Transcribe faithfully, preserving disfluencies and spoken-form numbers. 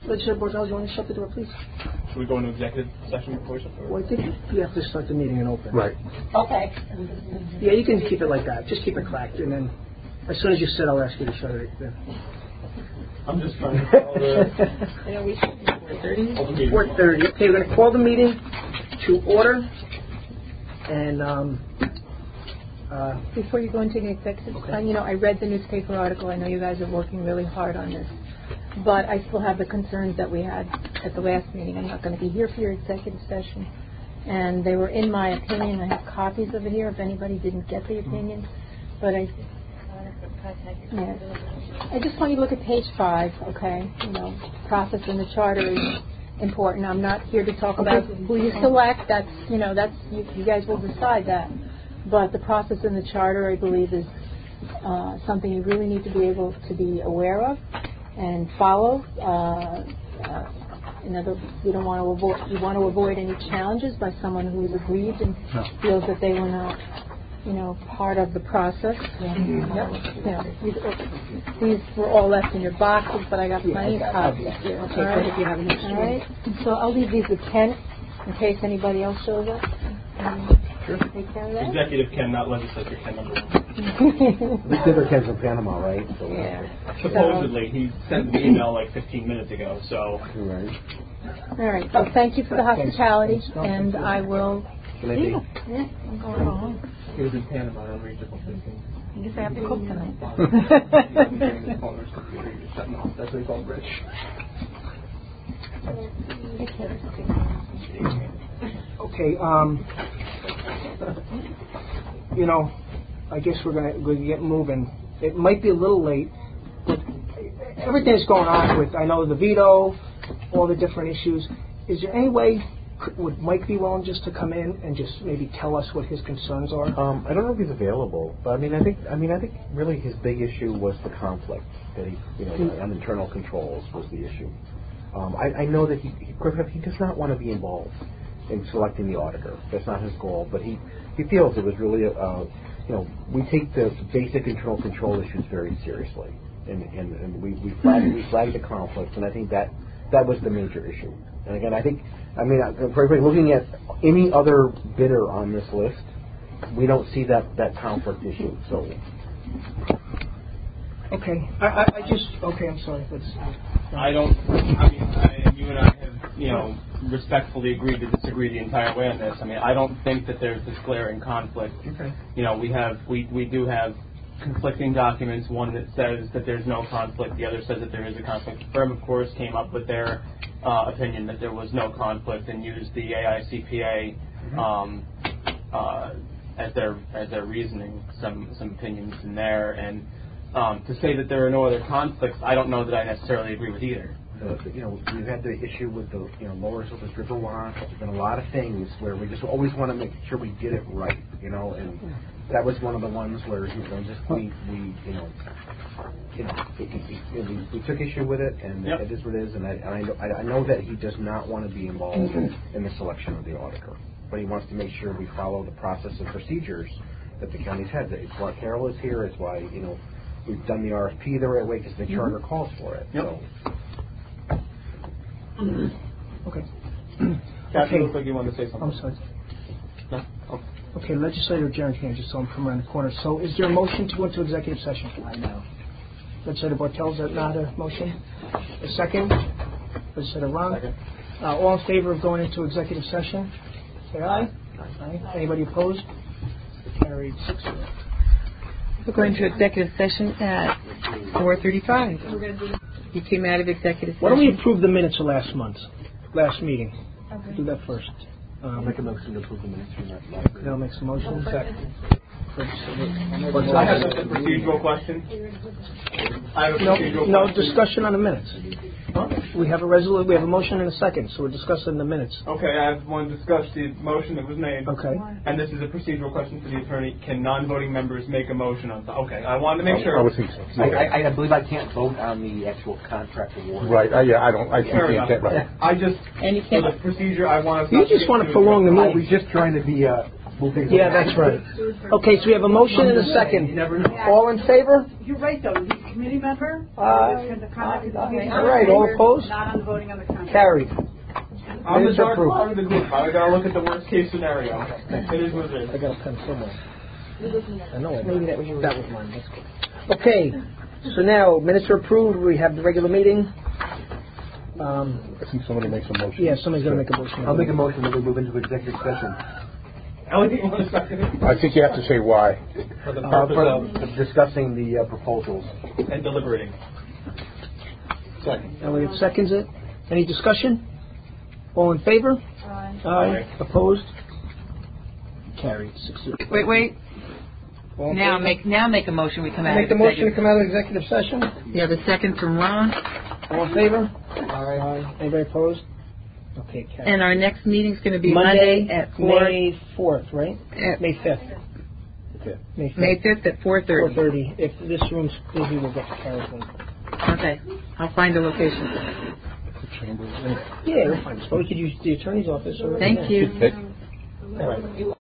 Legislator Bortels, you want to shut the door, please? Should we go into executive session before we shut the door? Well, I think you have to start the meeting and open. Right. Okay. Yeah, you can keep it like that. Just keep it cracked, and then as soon as you sit, I'll ask you to shut it. Then. I'm just trying to follow the... I know we should do four thirty. four thirty. Okay, we're going to call the meeting to order. And, um... Uh, Before you go into the executive, okay. uh, you know, I read the newspaper article. I know you guys are working really hard on this. But I still have the concerns that we had at the last meeting. I'm not going to be here for your executive session. And they were in my opinion. I have copies of it here if anybody didn't get the opinion. But I... Yeah. I just want you to look at page five, okay? You know, process in the charter is important. I'm not here to talk about who you select. That's, you know, that's, you, you guys will decide that. But the process in the charter, I believe, is uh, something you really need to be able to be aware of and follow. Uh, uh, in other words, you don't want to avoid, you want to avoid any challenges by someone who is aggrieved and no. feels that they were not, you know, part of the process. Yeah. Yep. Yeah. These, these were all left in your boxes, but I got plenty of copies here. Okay, all right? if you have an All right. So I'll leave these with Ken in case anybody else shows up. Um, sure. Take care of that. Executive Ken, not legislature Ken number one. Legislator Ken's from Panama, right? So yeah. Supposedly, he sent an email like fifteen minutes ago, so... Right. All right. Well, thank you for the hospitality, and I will... Can I be? Yeah, I'm going home. He was in Panama on Regional fifteen. I guess I have to cook tonight. That's what he called Rich. Take care. okay, um... you know, I guess we're going to get moving. It might be a little late, but everything's going on with, I know, the veto, all the different issues. Is there any way... Would Mike be willing just to come in and just maybe tell us what his concerns are? Um, I don't know if he's available, but I mean, I think, I mean, I think really his big issue was the conflict that he, you know, mm-hmm. on internal controls was the issue. Um, I, I know that he, he, he does not want to be involved in selecting the auditor. That's not his goal, but he, he feels it was really, a, uh, you know, we take the basic internal control issues very seriously, and and, and we we flagged, we flagged the conflicts, and I think that that was the major issue. And again, I think, I mean, frankly, looking at any other bidder on this list, we don't see that, that conflict issue. So, okay, I, I, I just okay. I'm sorry. Let's. I don't. I mean, I, you and I have, you know, respectfully agreed to disagree the entire way on this. I mean, I don't think that there's this glaring conflict. Okay. You know, we have, we we do have conflicting documents. One that says that there's no conflict. The other says that there is a conflict. The firm, of course, came up with their uh, opinion that there was no conflict and used the A I C P A mm-hmm. um, uh, as their as their reasoning. Some some opinions in there, and um, to say that there are no other conflicts, I don't know that I necessarily agree with either. Uh, you know, we've had the issue with the, you know, lower surface river wash. There's been a lot of things where we just always want to make sure we get it right, you know, and that was one of the ones where, you know, just we, we you know, you know, it, it, it, we, we took issue with it, and yep. it is what it is, and I, and I, know, I know that he does not want to be involved mm-hmm. in the selection of the auditor, but he wants to make sure we follow the process and procedures that the county's had. It's why Carol is here. It's why, you know, we've done the R F P the right way because the mm-hmm. charter calls for it. Yep. So. Okay. Kathy, okay. Looks like you want to say something. I'm sorry. No? Okay. Okay, Legislator Jaron Kane, just saw him come around the corner. So is there a motion to go into executive session? I know. Legislator Bortels, is that not a motion? A second? Legislator Ron? Second. Uh, all in favor of going into executive session? Say aye. Aye. Aye. Anybody opposed? Carried six zero. We're going to executive session at four thirty-five. He came out of executive session. Why don't we approve the minutes of last month, last meeting? Okay. Do that first. Um, I'll make a motion to approve the minutes from that last meeting. They'll make some motion. Second. I have just a procedural question. I have a No, procedural no question. discussion on the minutes. Huh? We have a resolu- We have a motion and a second, so we're discussing the minutes. Okay, I have one to discuss the motion that was made. Okay. And this is a procedural question for the attorney. Can non-voting members make a motion on? Okay, I wanted to make sure. I would think so. Okay. I, I believe I can't vote on the actual contract award. Right. Uh, yeah. I don't. I Fair can't. enough. Right. I just And you for can't. the procedure. I want to. You just want to prolong the I meeting. was just trying to be uh, We'll take Yeah, that's right. Okay, so we have a motion and a second. All in favor? You're right, though. He's a committee member. Uh, The conduct of the committee. all right, all opposed? Not on voting on the contract. Carried. I'm the Minutes dark approved. part of the group. I gotta look at the worst case scenario. It is what it is. I got a pen somewhere. I know it. Maybe that was yours. That was mine. That's good. Okay, so now minutes are approved. We have the regular meeting. Um, I think somebody makes a motion. yeah, somebody's going to make a motion. I'll make a motion that we move into executive session. I think you want to second it. I think you have to say why. For the Uh, purpose for of discussing the uh, proposals. and deliberating. Second. Elliot seconds it. Any discussion? All in favor? Aye. Aye. Opposed? Carried. Six zero. Wait, wait. All in Now favor? make now make a motion. We come out. Make of the motion to executive- come out of executive session. You have a second from Ron. All in favor? Aye. Anybody opposed? Okay, carried. And our next meeting's going to be Monday, Monday, at four. May fourth, right? At May fifth. Okay. May fifth. May fifth at four Four thirty. thirty. If this room's busy, we'll get to Carol's one. Okay, I'll find a location. Yeah, we'll find it. Or we could use the attorney's office. Or Thank you. Okay. All right.